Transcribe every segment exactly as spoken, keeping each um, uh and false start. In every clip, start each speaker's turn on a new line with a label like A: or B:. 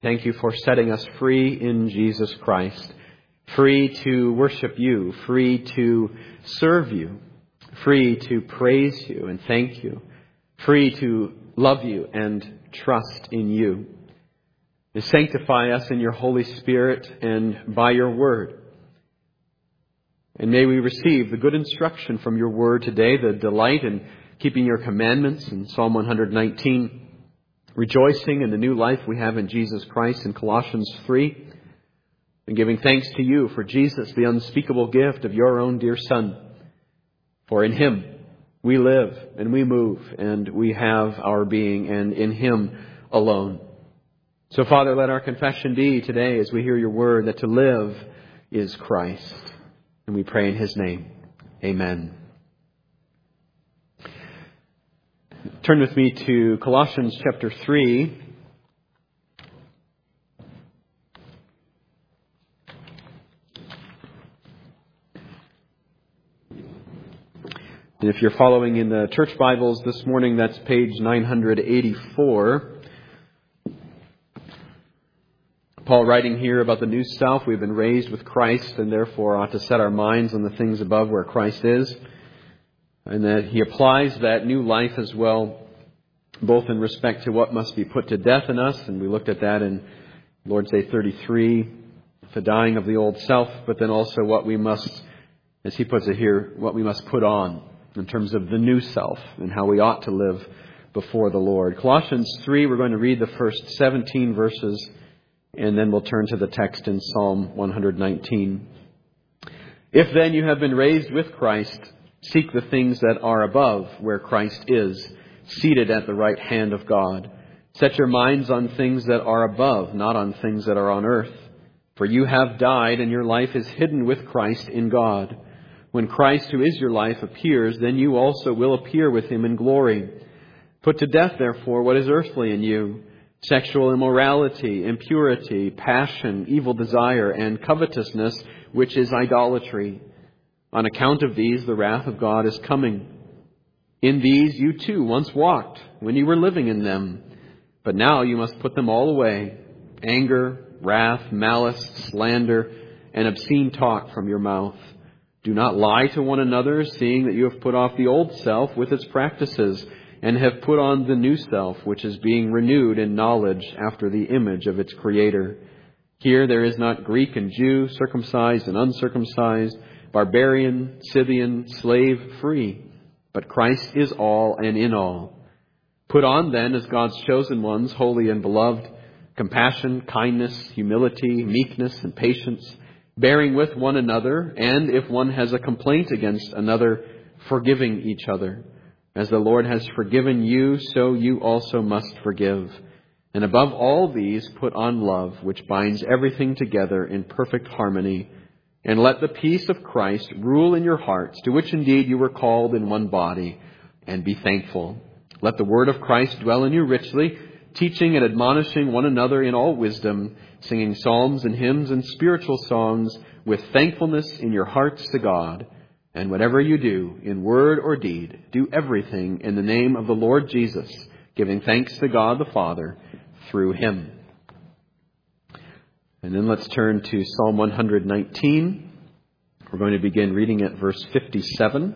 A: Thank you for setting us free in Jesus Christ, free to worship you, free to serve you, free to praise you and thank you, free to love you and trust in you. To sanctify us in your Holy Spirit and by your word. And may we receive the good instruction from your word today, the delight in keeping your commandments in Psalm one nineteen, rejoicing in the new life we have in Jesus Christ in Colossians three, and giving thanks to you for Jesus, the unspeakable gift of your own dear Son. For in him we live and we move and we have our being, and in him alone. So, Father, let our confession be today as we hear your word that to live is Christ. And we pray in his name. Amen. Turn with me to Colossians chapter three. And if you're following in the church Bibles this morning, that's page nine eighty-four. Paul writing here about the new self. We've been raised with Christ and therefore ought to set our minds on the things above where Christ is. And that he applies that new life as well, both in respect to what must be put to death in us. And we looked at that in Lord's Day thirty-three, the dying of the old self, but then also what we must, as he puts it here, what we must put on in terms of the new self and how we ought to live before the Lord. Colossians three, we're going to read the first seventeen verses. And then we'll turn to the text in Psalm one nineteen. If then you have been raised with Christ, seek the things that are above, where Christ is, seated at the right hand of God. Set your minds on things that are above, not on things that are on earth. For you have died, and your life is hidden with Christ in God. When Christ, who is your life, appears, then you also will appear with him in glory. Put to death, therefore, what is earthly in you: sexual immorality, impurity, passion, evil desire, and covetousness, which is idolatry. On account of these, the wrath of God is coming. In these you too once walked when you were living in them. But now you must put them all away: anger, wrath, malice, slander, and obscene talk from your mouth. Do not lie to one another, seeing that you have put off the old self with its practices, and have put on the new self, which is being renewed in knowledge after the image of its Creator. Here there is not Greek and Jew, circumcised and uncircumcised, barbarian, Scythian, slave, free, but Christ is all and in all. Put on then, as God's chosen ones, holy and beloved, compassion, kindness, humility, meekness, and patience, bearing with one another, and if one has a complaint against another, forgiving each other. As the Lord has forgiven you, so you also must forgive. And above all these, put on love, which binds everything together in perfect harmony. And let the peace of Christ rule in your hearts, to which indeed you were called in one body, and be thankful. Let the word of Christ dwell in you richly, teaching and admonishing one another in all wisdom, singing psalms and hymns and spiritual songs with thankfulness in your hearts to God. And whatever you do, in word or deed, do everything in the name of the Lord Jesus, giving thanks to God the Father through him. And then let's turn to Psalm one nineteen. We're going to begin reading at verse fifty-seven.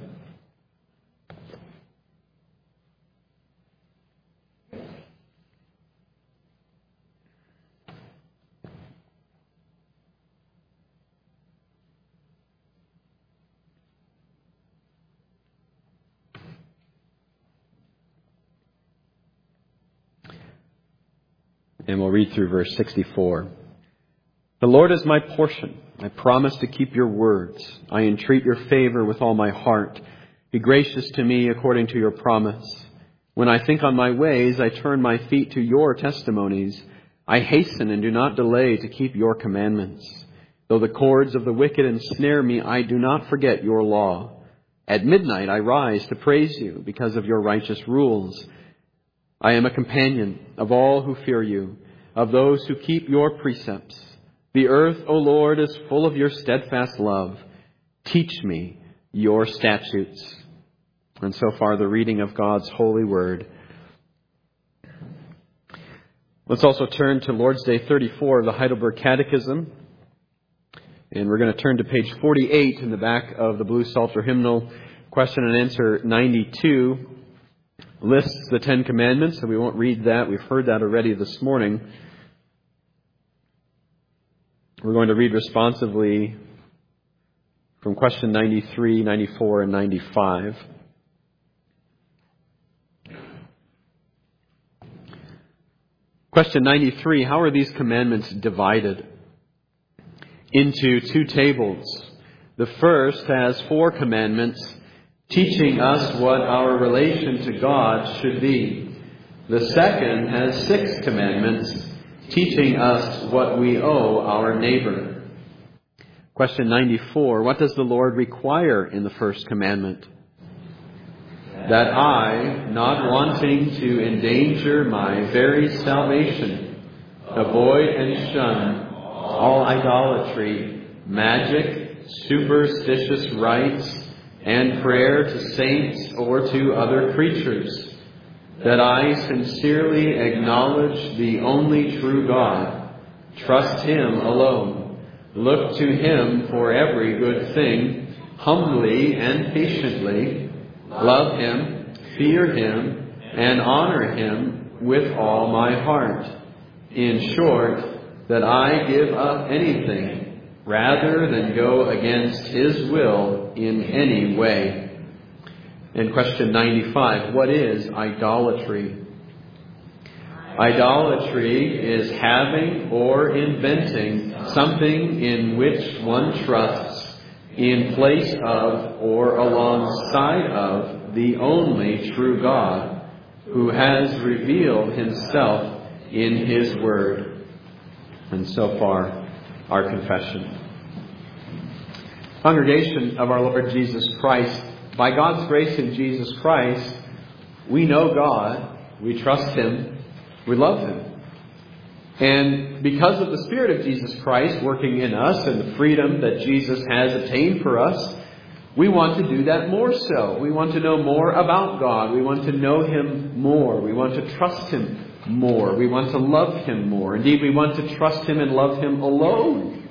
A: And we'll read through verse sixty-four. The Lord is my portion. I promise to keep your words. I entreat your favor with all my heart. Be gracious to me according to your promise. When I think on my ways, I turn my feet to your testimonies. I hasten and do not delay to keep your commandments. Though the cords of the wicked ensnare me, I do not forget your law. At midnight I rise to praise you because of your righteous rules. I am a companion of all who fear you, of those who keep your precepts. The earth, O Lord, is full of your steadfast love. Teach me your statutes. And so far, the reading of God's holy word. Let's also turn to Lord's Day thirty-four of the Heidelberg Catechism. And we're going to turn to page forty-eight in the back of the Blue Psalter Hymnal. Question and answer ninety-two lists the Ten Commandments, and we won't read that. We've heard that already this morning. We're going to read responsively from question ninety-three, ninety-four, and ninety-five. Question ninety-three, how are these commandments divided? Into two tables. The first has four commandments teaching us what our relation to God should be. The second has six commandments teaching us what we owe our neighbor. Question ninety-four, what does the Lord require in the first commandment? That I, not wanting to endanger my very salvation, avoid and shun all idolatry, magic, superstitious rites, and prayer to saints or to other creatures. That I sincerely acknowledge the only true God, trust Him alone, look to Him for every good thing, humbly and patiently, love Him, fear Him, and honor Him with all my heart. In short, that I give up anything rather than go against His will in any way. And question ninety-five, what is idolatry? Idolatry is having or inventing something in which one trusts in place of or alongside of the only true God, who has revealed Himself in His Word. And so far, our confession. Congregation of our Lord Jesus Christ, by God's grace in Jesus Christ, we know God, we trust Him, we love Him. And because of the Spirit of Jesus Christ working in us and the freedom that Jesus has obtained for us, we want to do that more so. We want to know more about God. We want to know Him more. We want to trust Him more. We want to love Him more. Indeed, we want to trust Him and love Him alone.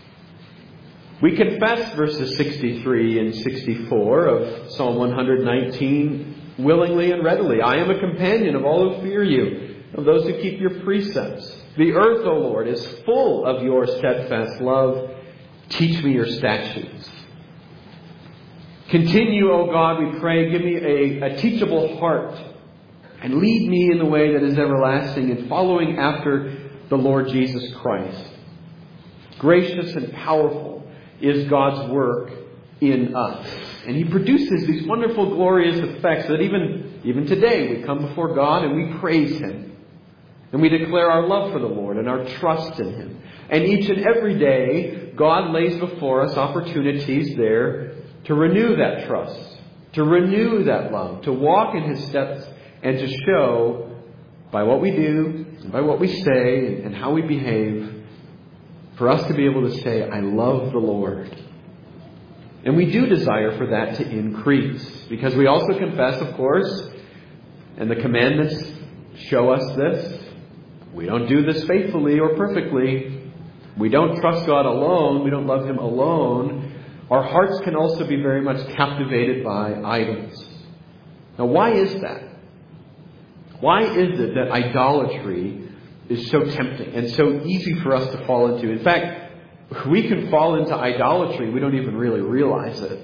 A: We confess verses sixty-three and sixty-four of Psalm one nineteen willingly and readily. I am a companion of all who fear you, of those who keep your precepts. The earth, O Lord, is full of your steadfast love. Teach me your statutes. Continue, O God, we pray, give me a, a teachable heart and lead me in the way that is everlasting in following after the Lord Jesus Christ. Gracious and powerful is God's work in us. And He produces these wonderful, glorious effects that even, even today we come before God and we praise Him. And we declare our love for the Lord and our trust in Him. And each and every day, God lays before us opportunities there to renew that trust, to renew that love, to walk in His steps, and to show by what we do, and by what we say, and how we behave, for us to be able to say, I love the Lord. And we do desire for that to increase, because we also confess, of course, and the commandments show us this, we don't do this faithfully or perfectly. We don't trust God alone. We don't love Him alone. Our hearts can also be very much captivated by idols. Now, why is that? Why is it that idolatry is so tempting and so easy for us to fall into? In fact, we can fall into idolatry. We don't even really realize it.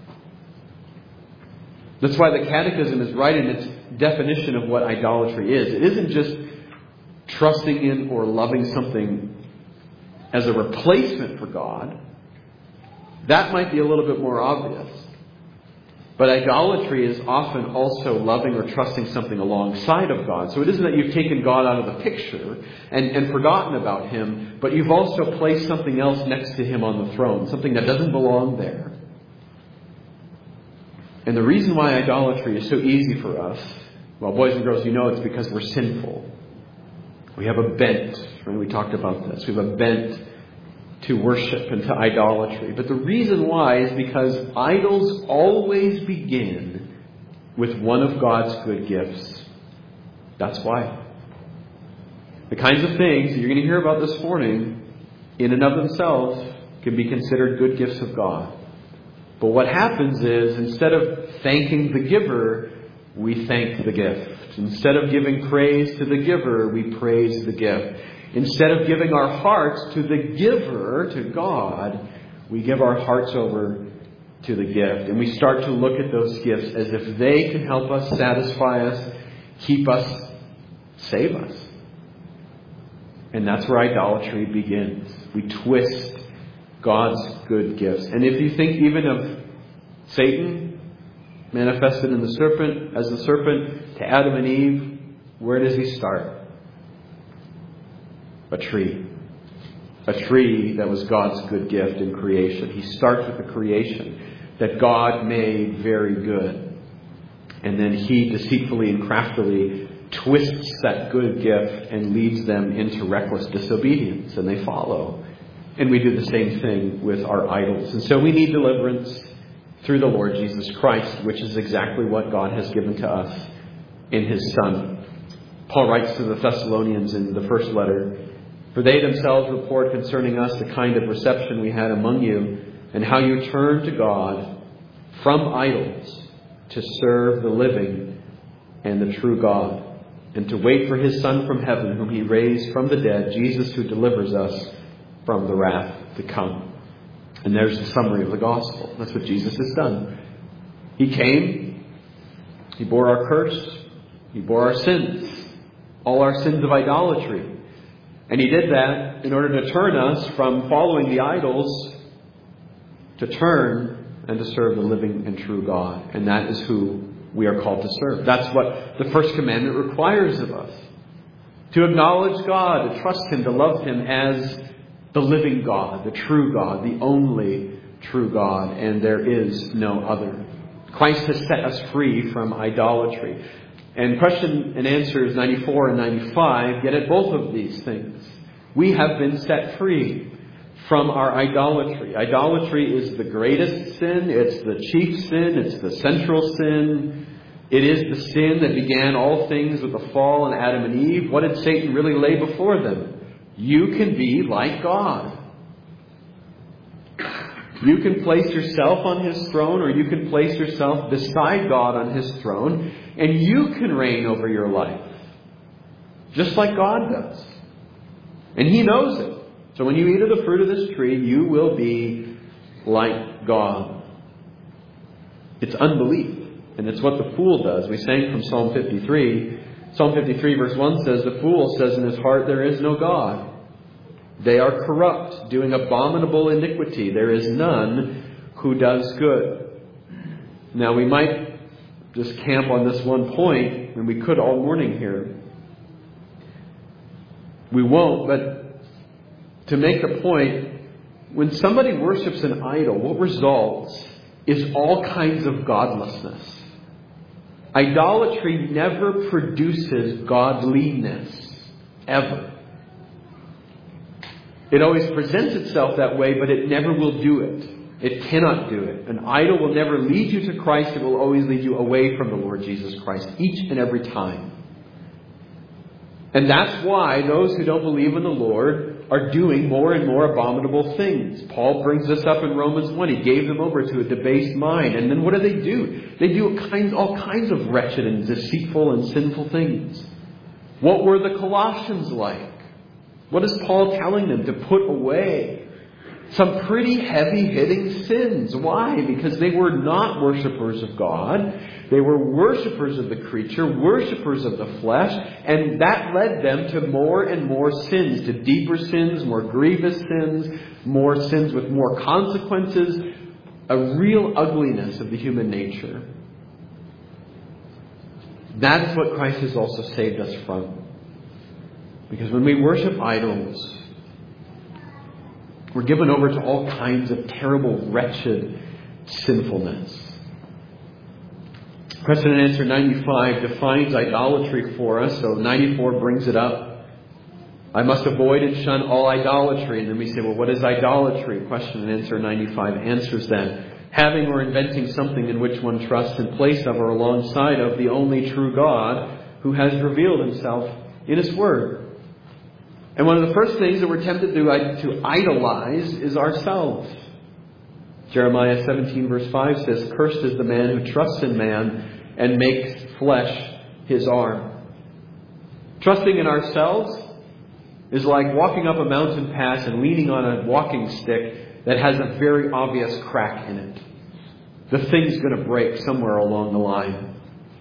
A: That's why the Catechism is right in its definition of what idolatry is. It isn't just trusting in or loving something as a replacement for God. That might be a little bit more obvious. But idolatry is often also loving or trusting something alongside of God. So it isn't that you've taken God out of the picture and, and forgotten about Him, but you've also placed something else next to Him on the throne, something that doesn't belong there. And the reason why idolatry is so easy for us, well, boys and girls, you know it's because we're sinful. We have a bent, right? We talked about this. We have a bent to worship and to idolatry. But the reason why is because idols always begin with one of God's good gifts. That's why. The kinds of things that you're going to hear about this morning, in and of themselves, can be considered good gifts of God. But what happens is, instead of thanking the giver, we thank the gift. Instead of giving praise to the giver, we praise the gift. Instead of giving our hearts to the giver, to God, we give our hearts over to the gift. And we start to look at those gifts as if they can help us, satisfy us, keep us, save us. And that's where idolatry begins. We twist God's good gifts. And if you think even of Satan, manifested in the serpent, as the serpent to Adam and Eve, where does he start? A tree. A tree that was God's good gift in creation. He starts with the creation that God made very good. And then he deceitfully and craftily twists that good gift and leads them into reckless disobedience. And they follow. And we do the same thing with our idols. And so we need deliverance through the Lord Jesus Christ, which is exactly what God has given to us in His Son. Paul writes to the Thessalonians in the first letter, "For they themselves report concerning us the kind of reception we had among you, and how you turned to God from idols to serve the living and the true God, and to wait for His Son from heaven, whom He raised from the dead, Jesus, who delivers us from the wrath to come." And there's the summary of the gospel. That's what Jesus has done. He came. He bore our curse. He bore our sins. All our sins of idolatry. And He did that in order to turn us from following the idols to turn and to serve the living and true God. And that is who we are called to serve. That's what the first commandment requires of us. To acknowledge God, to trust Him, to love Him as the living God, the true God, the only true God, and there is no other. Christ has set us free from idolatry. And question and answers ninety-four and ninety-five get at both of these things. We have been set free from our idolatry. Idolatry is the greatest sin. It's the chief sin. It's the central sin. It is the sin that began all things with the fall in Adam and Eve. What did Satan really lay before them? You can be like God. You can place yourself on His throne, or you can place yourself beside God on His throne, and you can reign over your life. Just like God does. And He knows it. So when you eat of the fruit of this tree, you will be like God. It's unbelief. And it's what the fool does. We sang from Psalm fifty-three. Psalm fifty-three verse one says, "The fool says in his heart, there is no God. They are corrupt, doing abominable iniquity. There is none who does good." Now we might just camp on this one point, and we could all morning here. We won't, but to make the point, when somebody worships an idol, what results is all kinds of godlessness. Idolatry never produces godliness, ever. It always presents itself that way, but it never will do it. It cannot do it. An idol will never lead you to Christ. It will always lead you away from the Lord Jesus Christ, each and every time. And that's why those who don't believe in the Lord are doing more and more abominable things. Paul brings this up in Romans one. He gave them over to a debased mind. And then what do they do? They do kinds, all kinds of wretched and deceitful and sinful things. What were the Colossians like? What is Paul telling them? To put away some pretty heavy-hitting sins. Why? Because they were not worshipers of God. They were worshipers of the creature, worshipers of the flesh, and that led them to more and more sins, to deeper sins, more grievous sins, more sins with more consequences, a real ugliness of the human nature. That is what Christ has also saved us from. Because when we worship idols, we're given over to all kinds of terrible, wretched sinfulness. Question and answer ninety-five defines idolatry for us. So ninety-four brings it up. I must avoid and shun all idolatry. And then we say, well, what is idolatry? Question and answer ninety-five answers that. Having or inventing something in which one trusts in place of or alongside of the only true God who has revealed Himself in His Word. And one of the first things that we're tempted to, to idolize is ourselves. Jeremiah seventeen verse five says, "Cursed is the man who trusts in man and makes flesh his arm." Trusting in ourselves is like walking up a mountain pass and leaning on a walking stick that has a very obvious crack in it. The thing's going to break somewhere along the line.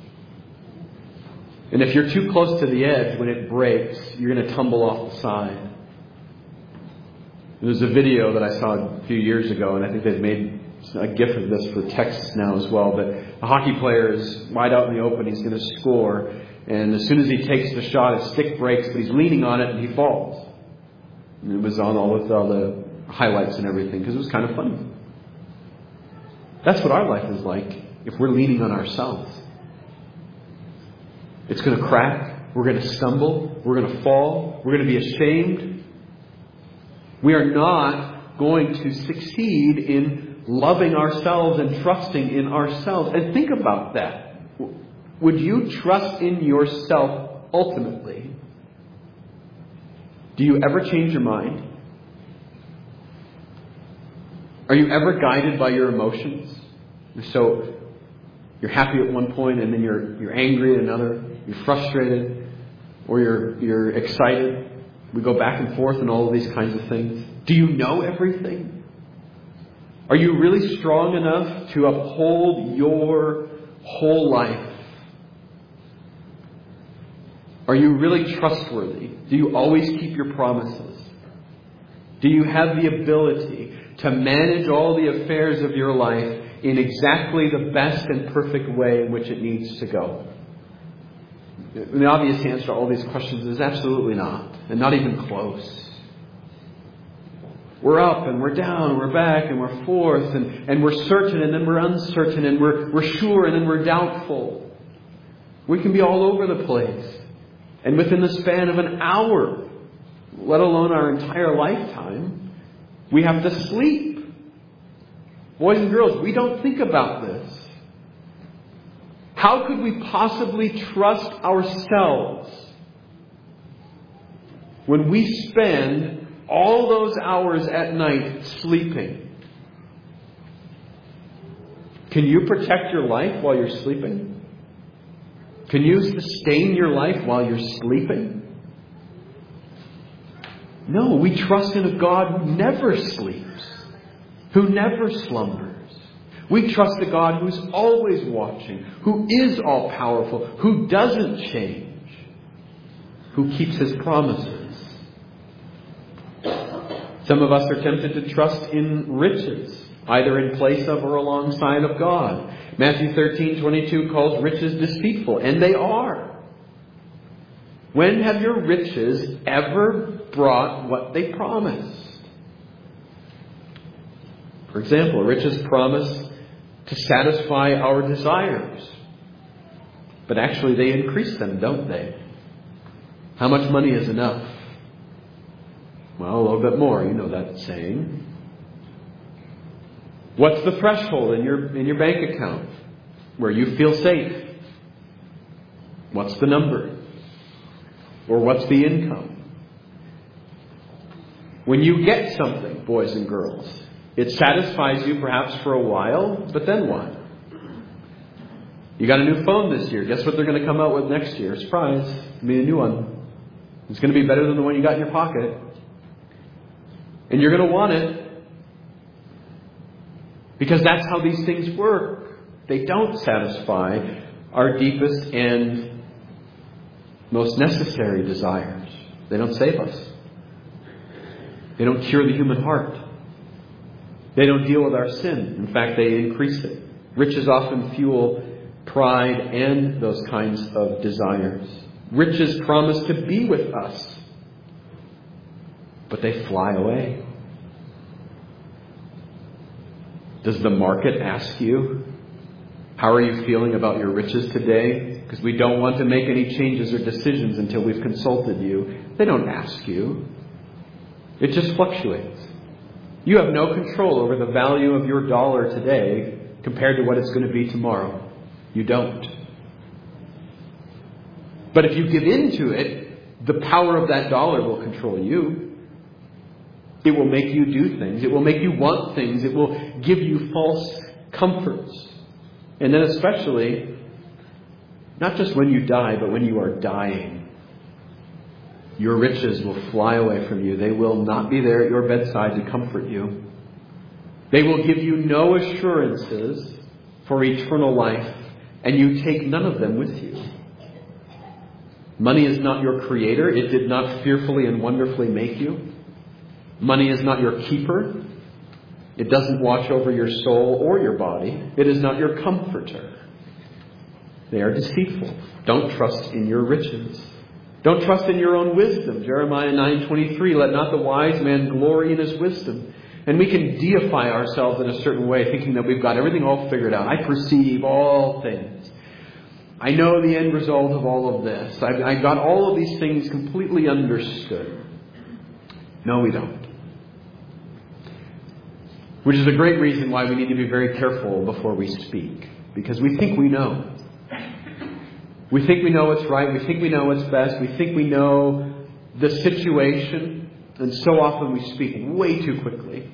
A: And if you're too close to the edge, when it breaks, you're going to tumble off the side. There's a video that I saw a few years ago, and I think they've made a gif of this for Texas now as well. But a hockey player is wide out in the open. He's going to score. And as soon as he takes the shot, his stick breaks, but he's leaning on it and he falls. And it was on all with all the highlights and everything because it was kind of funny. That's what our life is like if we're leaning on ourselves. It's going to crack. We're going to stumble. We're going to fall. We're going to be ashamed. We are not going to succeed in loving ourselves and trusting in ourselves. And think about that. Would you trust in yourself ultimately? Do you ever change your mind? Are you ever guided by your emotions? So you're happy at one point and then you're you're angry at another. You're frustrated, or you're you're excited. We go back and forth and all of these kinds of things. Do you know everything? Are you really strong enough to uphold your whole life? Are you really trustworthy? Do you always keep your promises? Do you have the ability to manage all the affairs of your life in exactly the best and perfect way in which it needs to go? And the obvious answer to all these questions is absolutely not, and not even close. We're up and we're down, and we're back and we're forth, and, and we're certain and then we're uncertain, and we're, we're sure and then we're doubtful. We can be all over the place. And within the span of an hour, let alone our entire lifetime, we have to sleep. Boys and girls, we don't think about this. How could we possibly trust ourselves when we spend all those hours at night sleeping? Can you protect your life while you're sleeping? Can you sustain your life while you're sleeping? No, we trust in a God who never sleeps, who never slumbers. We trust a God who's always watching, who is all-powerful, who doesn't change, who keeps His promises. Some of us are tempted to trust in riches, either in place of or alongside of God. Matthew thirteen twenty-two calls riches deceitful, and they are. When have your riches ever brought what they promised? For example, riches promise to satisfy our desires. But actually they increase them, don't they? How much money is enough? Well, a little bit more, you know that saying. What's the threshold in your in your bank account where you feel safe? What's the number? Or what's the income? When you get something, boys and girls, it satisfies you perhaps for a while, but then what? You got a new phone this year. Guess what they're going to come out with next year? Surprise. It'll be a new one. It's going to be better than the one you got in your pocket. And you're going to want it. Because that's how these things work. They don't satisfy our deepest and most necessary desires. They don't save us. They don't cure the human heart. They don't deal with our sin. In fact, they increase it. Riches often fuel pride and those kinds of desires. Riches promise to be with us, but they fly away. Does the market ask you, how are you feeling about your riches today? Because we don't want to make any changes or decisions until we've consulted you. They don't ask you. It just fluctuates. You have no control over the value of your dollar today compared to what it's going to be tomorrow. You don't. But if you give in to it, the power of that dollar will control you. It will make you do things. It will make you want things. It will give you false comforts. And then especially, not just when you die, but when you are dying, your riches will fly away from you. They will not be there at your bedside to comfort you. They will give you no assurances for eternal life, and you take none of them with you. Money is not your creator. It did not fearfully and wonderfully make you. Money is not your keeper. It doesn't watch over your soul or your body. It is not your comforter. They are deceitful. Don't trust in your riches. Don't trust in your own wisdom. Jeremiah nine twenty-three, let not the wise man glory in his wisdom. And we can deify ourselves in a certain way, thinking that we've got everything all figured out. I perceive all things. I know the end result of all of this. I've, I've got all of these things completely understood. No, we don't. Which is a great reason why we need to be very careful before we speak. Because we think we know. We think we know what's right. We think we know what's best. We think we know the situation. And so often we speak way too quickly.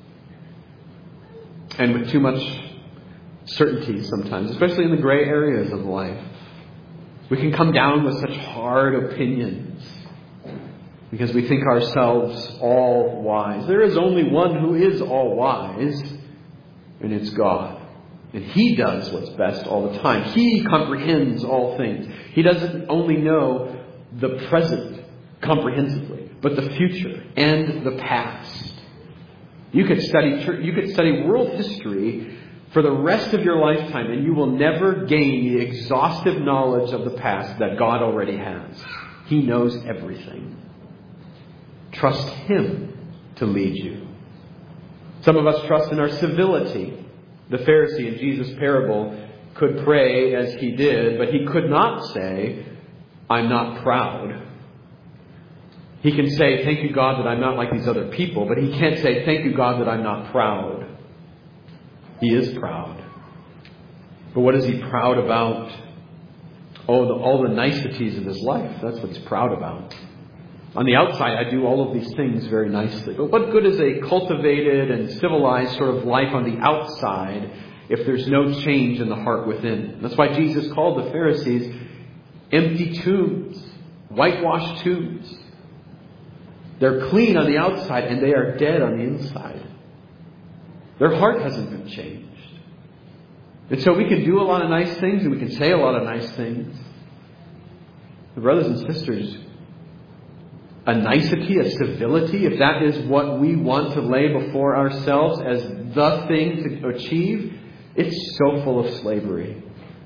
A: And with too much certainty sometimes, especially in the gray areas of life. We can come down with such hard opinions because we think ourselves all wise. There is only one who is all wise, and it's God. And He does what's best all the time. He comprehends all things. He doesn't only know the present comprehensively, but the future and the past. You could study you could study world history for the rest of your lifetime, and you will never gain the exhaustive knowledge of the past that God already has. He knows everything. Trust Him to lead you. Some of us trust in our civility. The Pharisee in Jesus' parable could pray as he did, but he could not say, I'm not proud. He can say, thank you, God, that I'm not like these other people, but he can't say, thank you, God, that I'm not proud. He is proud. But what is he proud about? Oh, the, all the niceties of his life. That's what he's proud about. On the outside, I do all of these things very nicely. But what good is a cultivated and civilized sort of life on the outside if there's no change in the heart within? That's why Jesus called the Pharisees empty tombs, whitewashed tombs. They're clean on the outside and they are dead on the inside. Their heart hasn't been changed. And so we can do a lot of nice things and we can say a lot of nice things. But brothers and sisters, a nicety, a civility, if that is what we want to lay before ourselves as the thing to achieve, it's so full of slavery.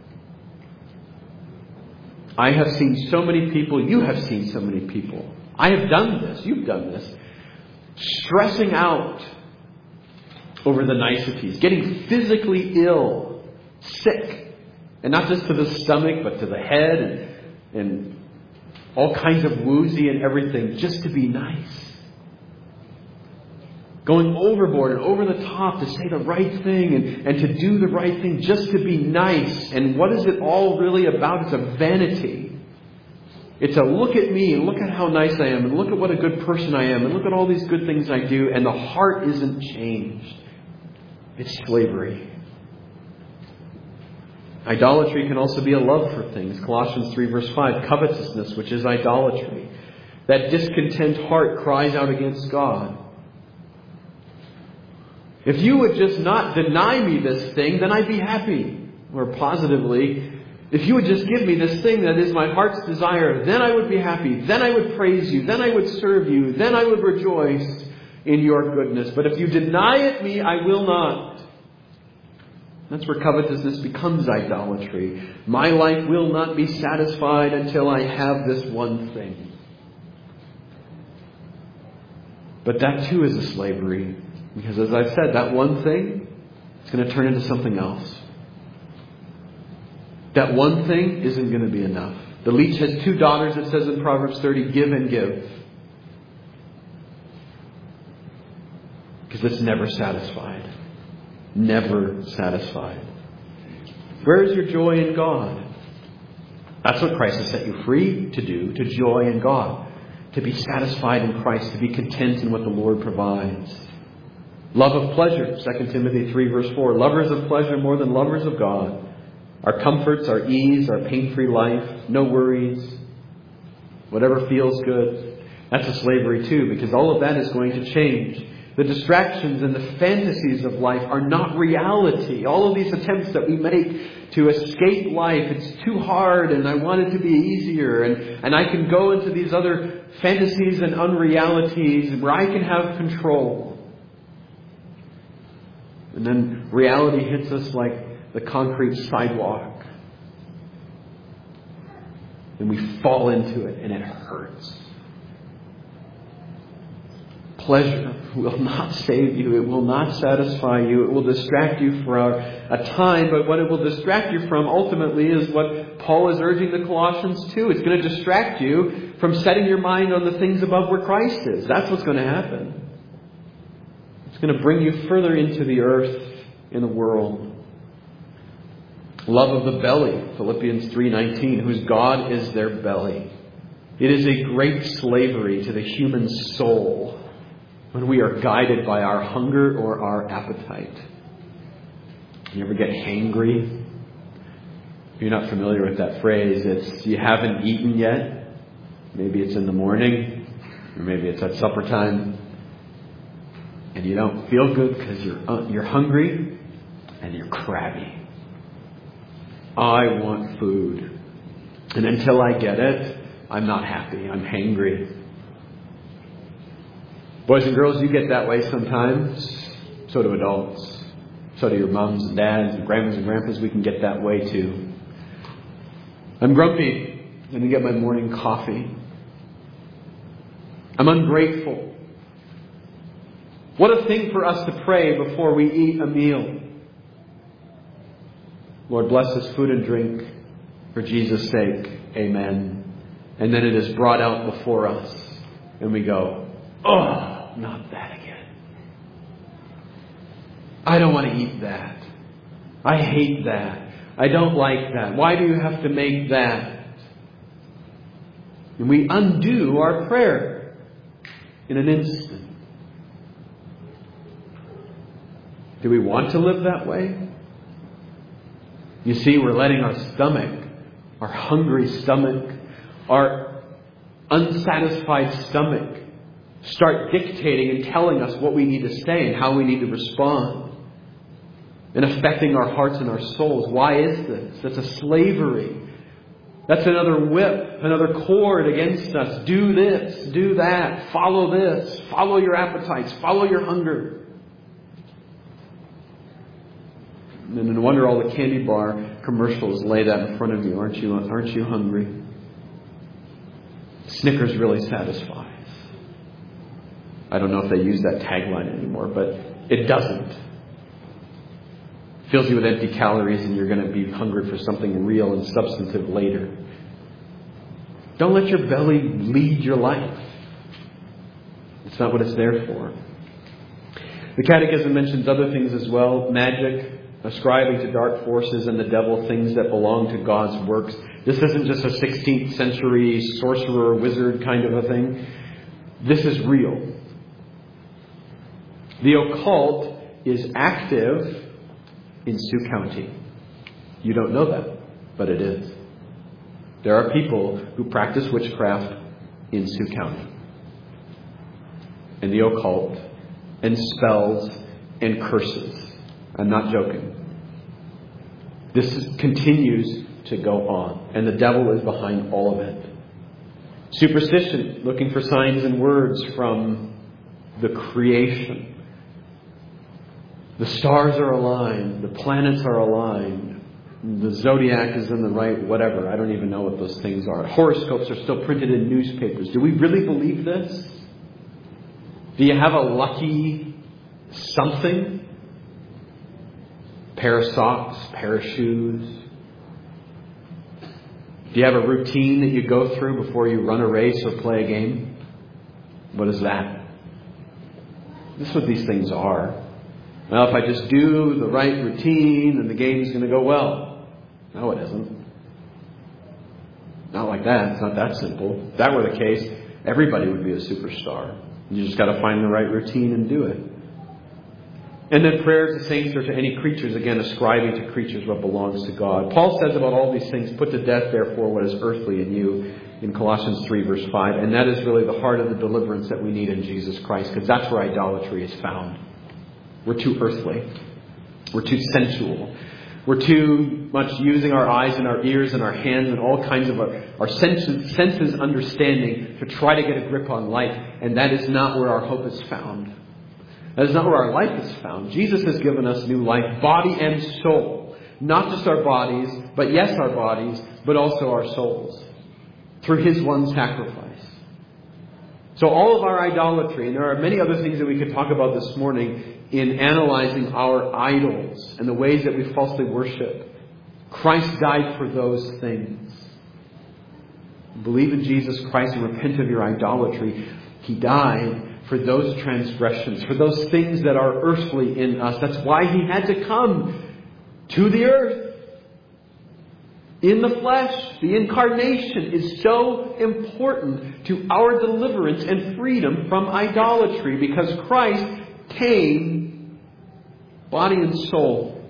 A: I have seen so many people, you have seen so many people. I have done this, you've done this, stressing out over the niceties, getting physically ill, sick, and not just to the stomach, but to the head, and, and all kinds of woozy and everything, just to be nice. Going overboard and over the top to say the right thing and, and to do the right thing just to be nice. And what is it all really about? It's a vanity. It's a look at me and look at how nice I am and look at what a good person I am and look at all these good things I do, and the heart isn't changed. It's slavery. Idolatry can also be a love for things. Colossians three verse five, covetousness, which is idolatry. That discontent heart cries out against God. If you would just not deny me this thing, then I'd be happy. Or positively, if you would just give me this thing that is my heart's desire, then I would be happy. Then I would praise you. Then I would serve you. Then I would rejoice in your goodness. But if you deny it me, I will not. That's where covetousness becomes idolatry. My life will not be satisfied until I have this one thing. But that too is a slavery. Because as I've said, that one thing is going to turn into something else. That one thing isn't going to be enough. The leech has two daughters, it says in Proverbs thirty, give and give. Because it's never satisfied. Never satisfied. Where is your joy in God? That's what Christ has set you free to do, to joy in God, to be satisfied in Christ, to be content in what the Lord provides. Love of pleasure, Second Timothy three verse four. Lovers of pleasure more than lovers of God. Our comforts, our ease, our pain-free life, no worries, whatever feels good. That's a slavery too, because all of that is going to change. The distractions and the fantasies of life are not reality. All of these attempts that we make to escape life, it's too hard and I want it to be easier. And, and I can go into these other fantasies and unrealities where I can have control. And then reality hits us like the concrete sidewalk. And we fall into it and it hurts. Pleasure will not save you. It will not satisfy you. It will distract you for a, a time. But what it will distract you from ultimately is what Paul is urging the Colossians to. It's going to distract you from setting your mind on the things above where Christ is. That's what's going to happen. It's going to bring you further into the earth in the world. Love of the belly, Philippians three nineteen, whose God is their belly. It is a great slavery to the human soul when we are guided by our hunger or our appetite. You ever get hangry? If you're not familiar with that phrase, it's you haven't eaten yet. Maybe it's in the morning, or maybe it's at supper time, and you don't feel good because you're uh, you're hungry and you're crabby. I want food, and until I get it, I'm not happy. I'm hangry. Boys and girls, you get that way sometimes. So do adults. So do your moms and dads and grandmas and grandpas. We can get that way too. I'm grumpy. I'm going to get my morning coffee. I'm ungrateful. What a thing for us to pray before we eat a meal. Lord, bless this food and drink for Jesus' sake. Amen. And then it is brought out before us. And we go, oh, not that again. I don't want to eat that. I hate that. I don't like that. Why do you have to make that? And we undo our prayer in an instant. Do we want to live that way? You see, we're letting our stomach, our hungry stomach, our unsatisfied stomach, start dictating and telling us what we need to say and how we need to respond, and affecting our hearts and our souls. Why is this? That's a slavery. That's another whip, another cord against us. Do this, do that, follow this, follow your appetites, follow your hunger. And no wonder all the candy bar commercials lay that in front of you. Aren't you, aren't you hungry? Snickers really satisfies. I don't know if they use that tagline anymore, but it doesn't. Fills you with empty calories and you're going to be hungry for something real and substantive later. Don't let your belly lead your life. It's not what it's there for. The Catechism mentions other things as well. Magic, ascribing to dark forces and the devil things that belong to God's works. This isn't just a sixteenth century sorcerer, wizard kind of a thing. This is real. The occult is active in Sioux County. You don't know that, but it is. There are people who practice witchcraft in Sioux County. And the occult, and spells, and curses. I'm not joking. This is, continues to go on. And the devil is behind all of it. Superstition, looking for signs and words from the creation. The stars are aligned. The planets are aligned. The zodiac is in the right whatever. I don't even know what those things are. Horoscopes are still printed in newspapers. Do we really believe this? Do you have a lucky something? Pair of socks, pair of shoes? Do you have a routine that you go through before you run a race or play a game? What is that? This is what these things are. Well, if I just do the right routine, then the game's going to go well. No, it isn't. Not like that. It's not that simple. If that were the case, everybody would be a superstar. You just got to find the right routine and do it. And then prayer to saints or to any creatures, again, ascribing to creatures what belongs to God. Paul says about all these things, put to death, therefore, what is earthly in you, in Colossians three, verse five. And that is really the heart of the deliverance that we need in Jesus Christ, because that's where idolatry is found. We're too earthly. We're too sensual. We're too much using our eyes and our ears and our hands and all kinds of our, our senses, senses understanding to try to get a grip on life. And that is not where our hope is found. That is not where our life is found. Jesus has given us new life, body and soul. Not just our bodies, but yes, our bodies, but also our souls. Through His one sacrifice. So all of our idolatry, and there are many other things that we could talk about this morning in analyzing our idols and the ways that we falsely worship. Christ died for those things. Believe in Jesus Christ and repent of your idolatry. He died for those transgressions, for those things that are earthly in us. That's why He had to come to the earth. In the flesh, the incarnation is so important to our deliverance and freedom from idolatry, because Christ came, body and soul,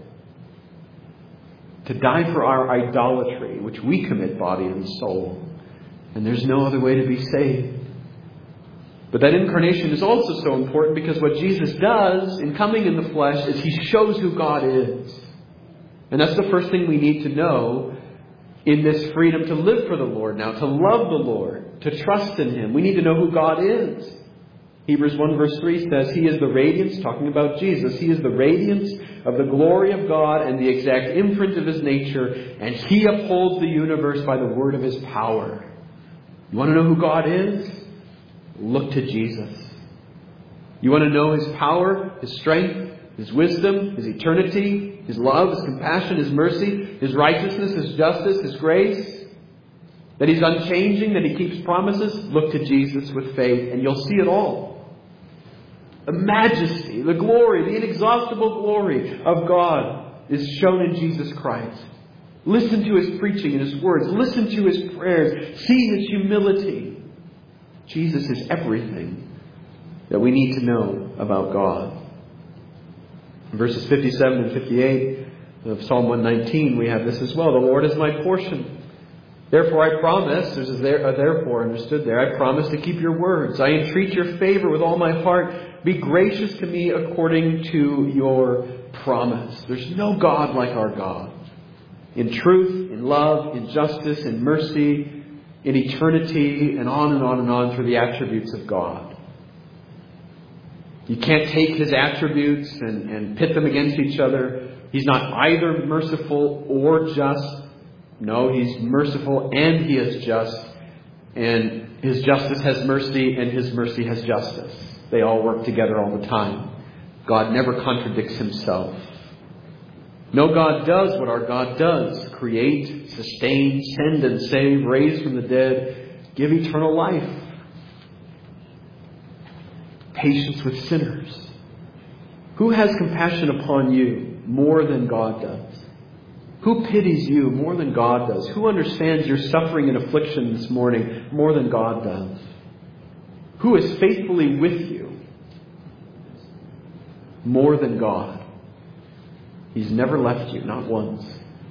A: to die for our idolatry, which we commit body and soul. And there's no other way to be saved. But that incarnation is also so important because what Jesus does in coming in the flesh is He shows who God is. And that's the first thing we need to know in this freedom to live for the Lord now, to love the Lord, to trust in Him. We need to know who God is. Hebrews one verse three says, He is the radiance, talking about Jesus, He is the radiance of the glory of God and the exact imprint of His nature, and He upholds the universe by the word of His power. You want to know who God is? Look to Jesus. You want to know His power, His strength, His wisdom, His eternity, His love, His compassion, His mercy, His righteousness, His justice, His grace? That He's unchanging, that He keeps promises? Look to Jesus with faith and you'll see it all. The majesty, the glory, the inexhaustible glory of God is shown in Jesus Christ. Listen to His preaching and His words. Listen to His prayers. See His humility. Jesus is everything that we need to know about God. In verses fifty-seven and fifty-eight of Psalm one nineteen, we have this as well. The Lord is my portion. Therefore I promise, there's a, there, a therefore understood there, I promise to keep your words. I entreat your favor with all my heart. Be gracious to me according to your promise. There's no God like our God. In truth, in love, in justice, in mercy, in eternity, and on and on and on through the attributes of God. You can't take His attributes and, and pit them against each other. He's not either merciful or just. No, He's merciful and He is just. And His justice has mercy and His mercy has justice. They all work together all the time. God never contradicts Himself. No God does what our God does. Create, sustain, send and save, raise from the dead, give eternal life. Patience with sinners. Who has compassion upon you more than God does? Who pities you more than God does? Who understands your suffering and affliction this morning more than God does? Who is faithfully with you more than God? He's never left you, not once.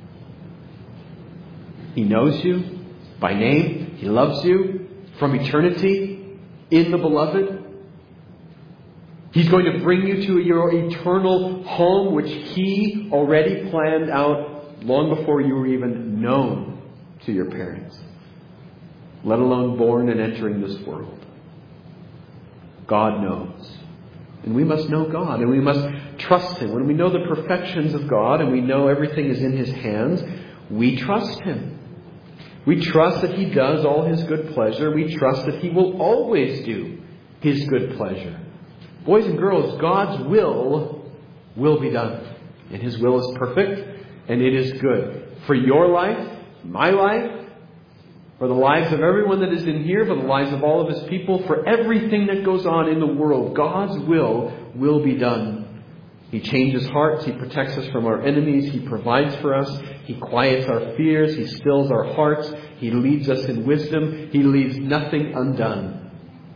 A: He knows you by name. He loves you from eternity in the beloved. He's going to bring you to your eternal home, which He already planned out long before you were even known to your parents, let alone born and entering this world. God knows. And we must know God, and we must trust Him. When we know the perfections of God and we know everything is in His hands, we trust Him. We trust that He does all His good pleasure. We trust that He will always do His good pleasure. Boys and girls, God's will will be done. And His will is perfect. And it is good for your life, my life, for the lives of everyone that is in here, for the lives of all of His people, for everything that goes on in the world. God's will will be done. He changes hearts. He protects us from our enemies. He provides for us. He quiets our fears. He stills our hearts. He leads us in wisdom. He leaves nothing undone.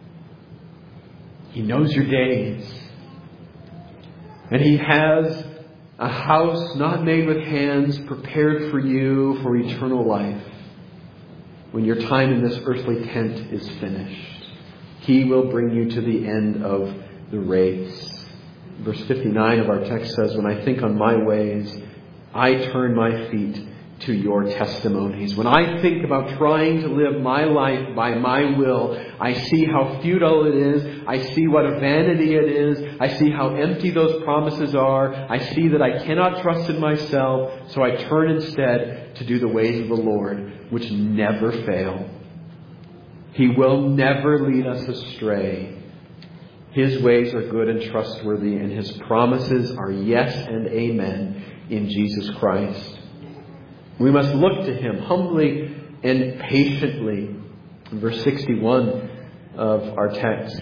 A: He knows your days. And He has a house not made with hands prepared for you for eternal life. When your time in this earthly tent is finished, He will bring you to the end of the race. Verse fifty-nine of our text says, when I think on my ways, I turn my feet to your testimonies. When I think about trying to live my life by my will, I see how futile it is. I see what a vanity it is. I see how empty those promises are. I see that I cannot trust in myself. So I turn instead to do the ways of the Lord, which never fail. He will never lead us astray. His ways are good and trustworthy, and His promises are yes and amen in Jesus Christ. We must look to Him humbly and patiently. In verse sixty-one of our text.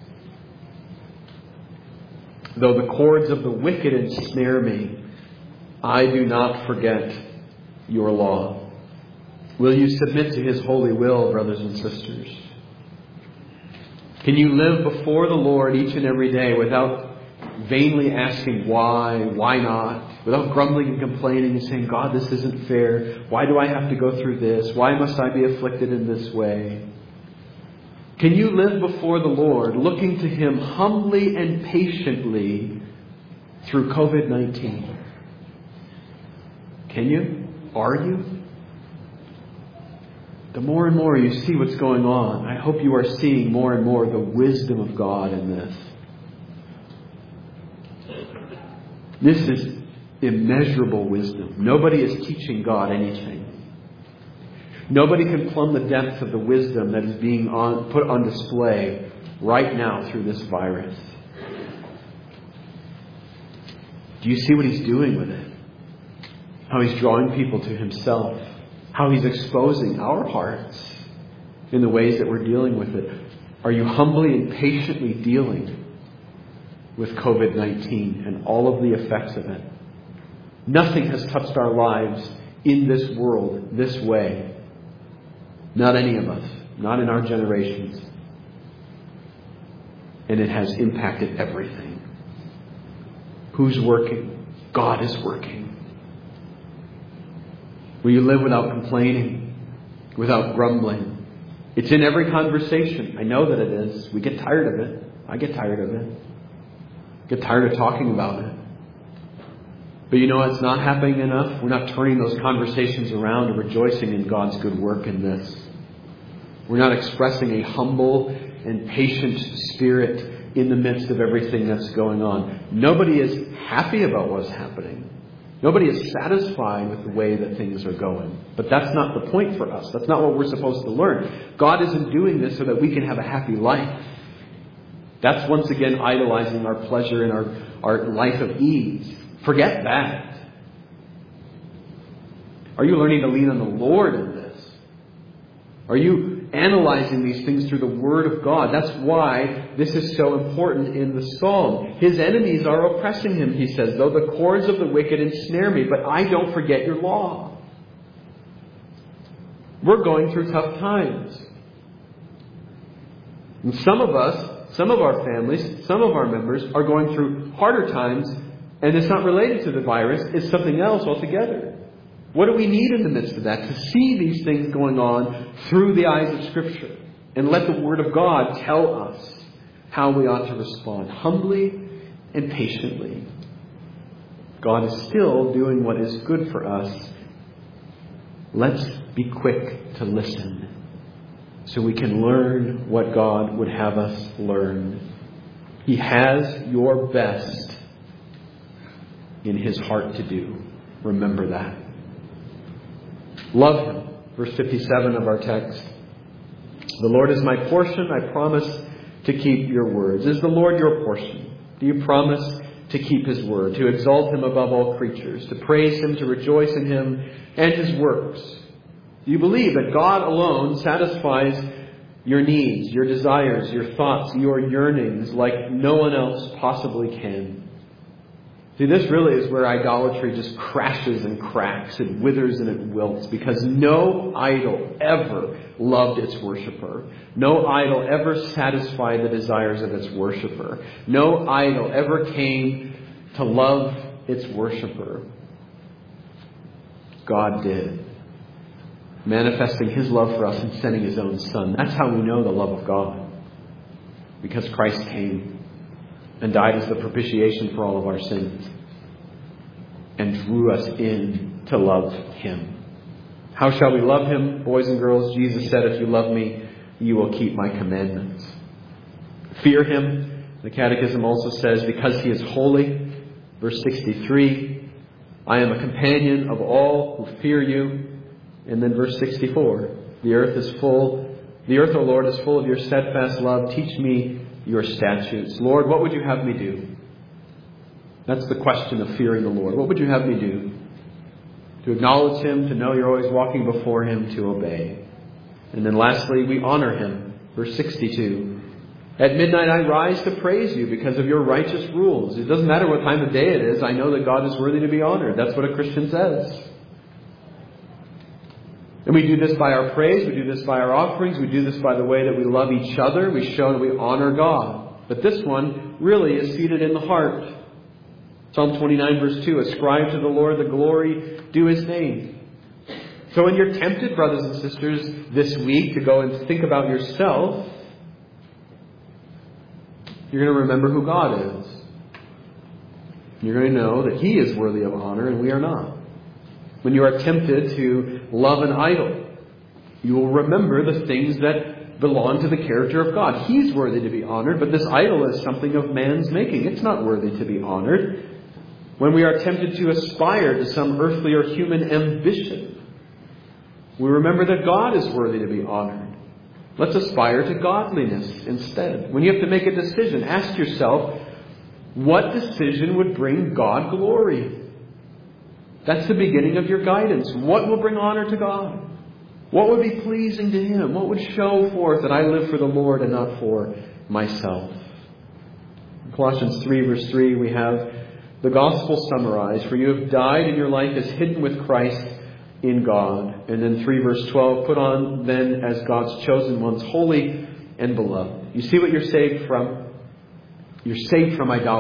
A: Though the cords of the wicked ensnare me, I do not forget your law. Will you submit to His holy will, brothers and sisters? Can you live before the Lord each and every day without vainly asking why, why not? Without grumbling and complaining and saying, God, this isn't fair. Why do I have to go through this? Why must I be afflicted in this way? Can you live before the Lord looking to Him humbly and patiently through covid nineteen? Can you? Are you? The more and more you see what's going on, I hope you are seeing more and more the wisdom of God in this. This is immeasurable wisdom. Nobody is teaching God anything. Nobody can plumb the depths of the wisdom that is being on, put on display right now through this virus. Do you see what He's doing with it? How He's drawing people to Himself. How He's exposing our hearts in the ways that we're dealing with it. Are you humbly and patiently dealing with covid nineteen and all of the effects of it? Nothing has touched our lives in this world this way. Not any of us. Not in our generations. And it has impacted everything. Who's working? God is working. Will you live without complaining, without grumbling? It's in every conversation. I know that it is. We get tired of it. I get tired of it. Get tired of talking about it. But you know, it's not happening enough. We're not turning those conversations around and rejoicing in God's good work in this. We're not expressing a humble and patient spirit in the midst of everything that's going on. Nobody is happy about what's happening. Nobody is satisfied with the way that things are going. But that's not the point for us. That's not what we're supposed to learn. God isn't doing this so that we can have a happy life. That's once again idolizing our pleasure and our, our life of ease. Forget that. Are you learning to lean on the Lord in this? Are you analyzing these things through the Word of God? That's why this is so important in the Psalm. His enemies are oppressing him, he says, though the cords of the wicked ensnare me, but I don't forget your law. We're going through tough times. And some of us, some of our families, some of our members are going through harder times, and it's not related to the virus, it's something else altogether. What do we need in the midst of that? To see these things going on through the eyes of Scripture. And let the Word of God tell us how we ought to respond. Humbly and patiently. God is still doing what is good for us. Let's be quick to listen, so we can learn what God would have us learn. He has your best in His heart to do. Remember that. Love Him. Verse fifty-seven of our text. The Lord is my portion. I promise to keep your words. Is the Lord your portion? Do you promise to keep His word, to exalt Him above all creatures, to praise Him, to rejoice in Him and His works? Do you believe that God alone satisfies your needs, your desires, your thoughts, your yearnings like no one else possibly can? See, this really is where idolatry just crashes and cracks. It withers and it wilts, because no idol ever loved its worshiper. No idol ever satisfied the desires of its worshiper. No idol ever came to love its worshiper. God did, manifesting His love for us and sending His own Son. That's how we know the love of God, because Christ came and died as the propitiation for all of our sins and drew us in to love Him. How shall we love Him, boys and girls? Jesus said, if you love me, you will keep my commandments. Fear Him, the Catechism also says, because He is holy. Verse sixty-three, I am a companion of all who fear you. And then verse sixty-four, the earth is full, the earth, O Lord, is full of your steadfast love. Teach me your statutes. Lord, what would you have me do? That's the question of fearing the Lord. What would you have me do? To acknowledge Him, to know you're always walking before Him, to obey. And then lastly, we honor Him. Verse sixty-two. At midnight I rise to praise you because of your righteous rules. It doesn't matter what time of day it is. I know that God is worthy to be honored. That's what a Christian says. And we do this by our praise. We do this by our offerings. We do this by the way that we love each other. We show that we honor God. But this one really is seated in the heart. Psalm twenty-nine verse two, ascribe to the Lord the glory due His name. So when you're tempted, brothers and sisters, this week to go and think about yourself, you're going to remember who God is. You're going to know that He is worthy of honor and we are not. When you are tempted to love an idol, you will remember the things that belong to the character of God. He's worthy to be honored, but this idol is something of man's making. It's not worthy to be honored. When we are tempted to aspire to some earthly or human ambition, we remember that God is worthy to be honored. Let's aspire to godliness instead. When you have to make a decision, ask yourself, what decision would bring God glory? That's the beginning of your guidance. What will bring honor to God? What would be pleasing to Him? What would show forth that I live for the Lord and not for myself? In Colossians three verse three, we have the gospel summarized. For you have died and your life is hidden with Christ in God. And then three verse twelve, put on then as God's chosen ones, holy and beloved. You see what you're saved from? You're saved from idolatry.